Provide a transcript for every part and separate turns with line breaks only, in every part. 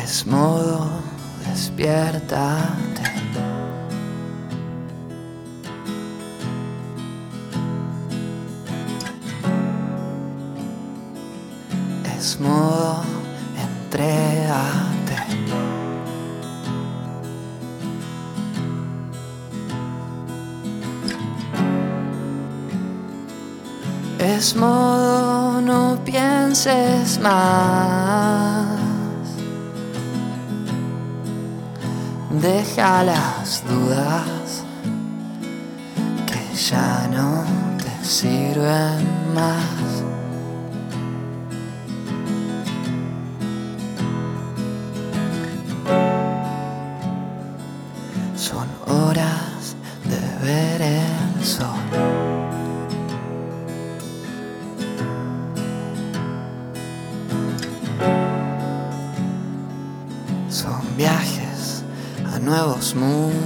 Es modo despiértate. Es modo entrégate. Es modo no pienses más. Deja las dudas que ya no te sirven más. Son horas de ver el sol. Son viajes a nuevos mundos.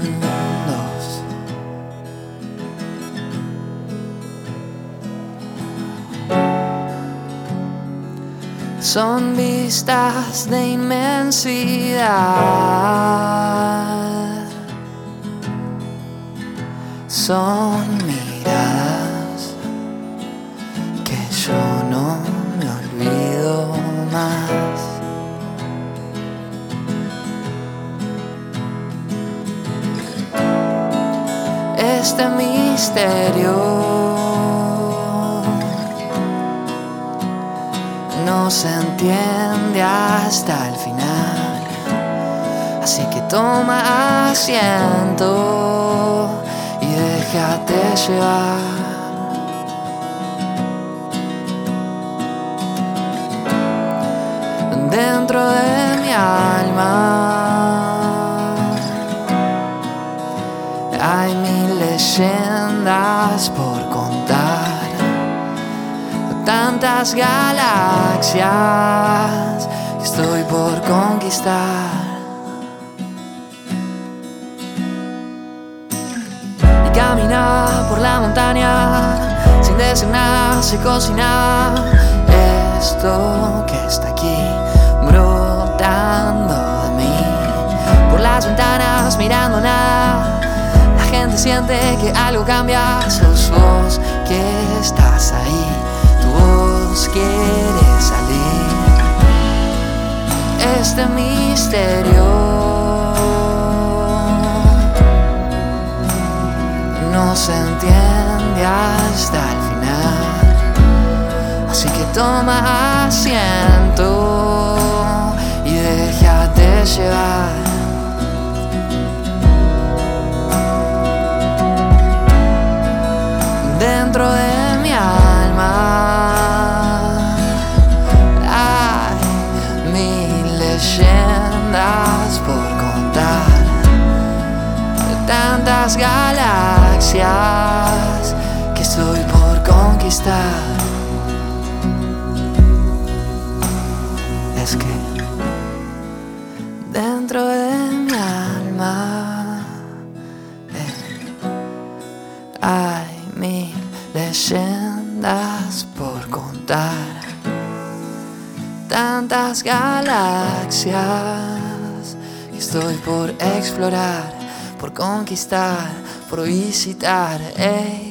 Son vistas de inmensidad. Son miradas que yo no me olvido más. Este misterio no se entiende hasta el final, así que toma asiento y déjate llevar. Dentro de mi alma hay mil leyendas por contar, tantas galaxias que estoy por conquistar. Y caminar por la montaña sin decir nada, se cocina esto que está aquí brotando de mí. Por las ventanas mirando nada, la gente siente que algo cambia. Sos vos que estás ahí, tu voz quiere salir. Este misterio no se entiende hasta el final, así que toma asiento y déjate llevar. Dentro de mi alma hay mil leyendas por contar, tantas galaxias que estoy por conquistar. Es que dentro de mi alma hay mil leyendas por contar, tantas galaxias que estoy por explorar, por conquistar, por visitar.